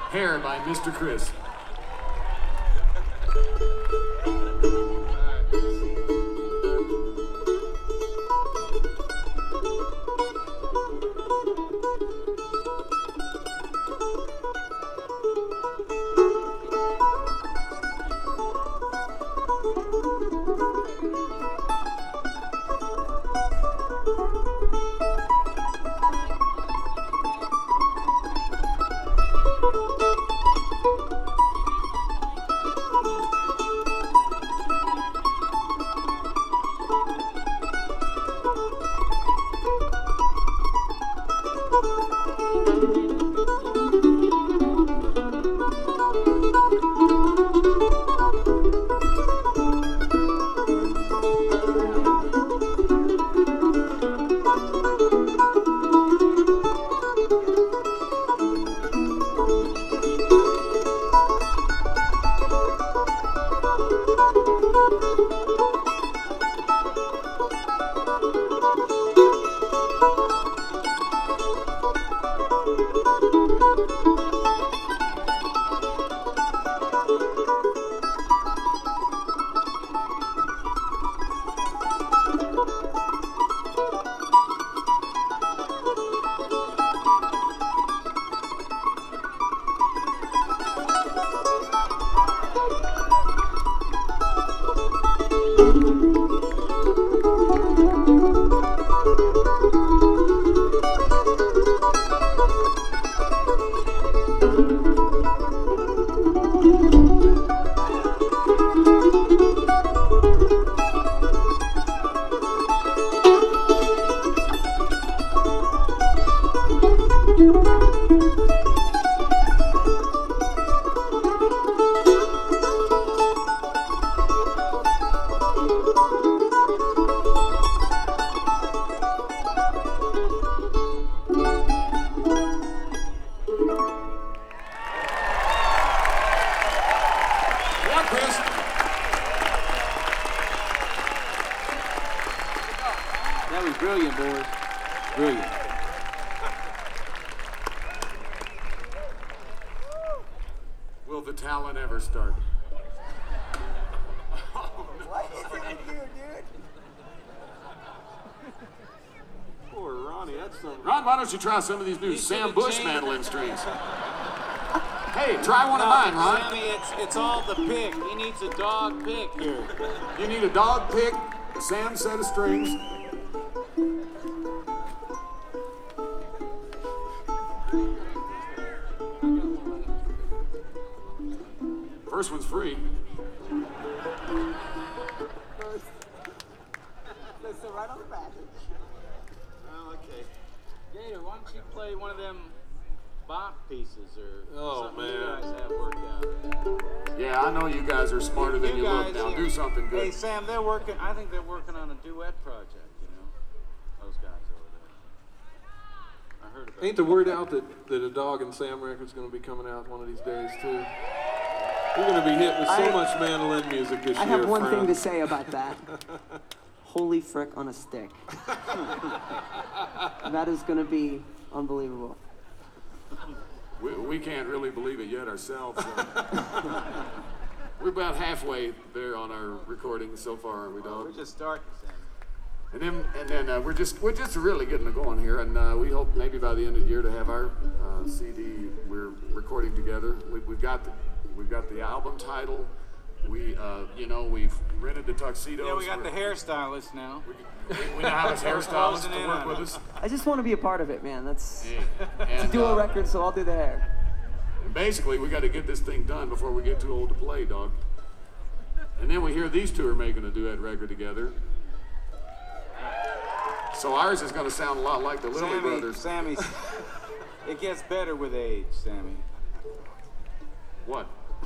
Hair by Mr. Chris. That was brilliant, boys. Brilliant. Will the talent ever start? What is it with you, dude? Poor Ronnie, that's something. Ron, why don't you try some of these new He Sam should've Bush changed- mandolin strings? Hey, try one of mine, Ron. Sammy, it's all the pick. He needs a dog pick here. You need a dog pick, a Sam set of strings. First one's free. So right on the back. Oh, okay. Gator, why don't you play one of them bop pieces or something you man. guys have worked out? Yeah, I know you guys are smarter than you look. Now do something Hey, good. Sam, I think they're working on a duet project, you know? Those guys over there. I heard about Ain't the word out that a Dog and Sam record's going to be coming out one of these days, too? We're going to be hit with so much mandolin music this I year, have one thing to friend. say about that. Holy frick on a stick. That is going to be unbelievable. We can't really believe it yet ourselves. We're about halfway there on our recording so far, aren't we, We're Dog? just starting, Sam. And then we're just really getting it going here, and we hope maybe by the end of the year to have our CD we're recording together. We've got the album title. We've rented the tuxedos. Yeah, we got the hairstylist now. We now have a hairstylist Closing to in work on with it. us. I just want to be a part of it, man. That's it's a And, dual record, so I'll do the hair. basically, we got to get this thing done before we get too old to play, Dog. And then we hear these two are making a duet record together. So ours is going to sound a lot like the Lilly Brothers. Sammy, it gets better with age, Sammy. What?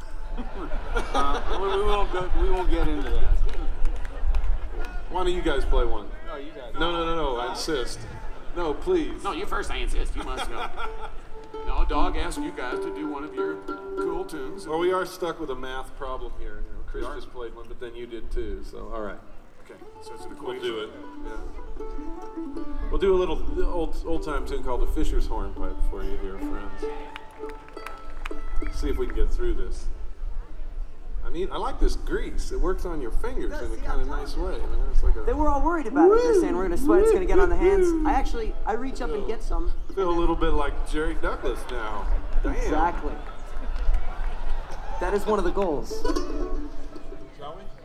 We won't get into that. Why don't you guys play one? No, you guys. No, I insist. No, please. No, you first. I insist. You must go. No, Dog asked you guys to do one of your cool tunes. Well, we are stuck with a math problem here. You know, Chris We are? just played one, but then you did too. So, all right, Okay, so it's an we'll equation. do it. Yeah. We'll do a little old time tune called the Fisher's Hornpipe for you here, friends. see if we can get through this. I like this grease. It works on your fingers in a kind of nice way. Man. It's like They were all worried about it. They're saying we're gonna sweat. It's gonna get on the hands. I reach up and get some. I feel a little bit like Jerry Douglas now. Damn. Exactly. That is one of the goals. Shall we?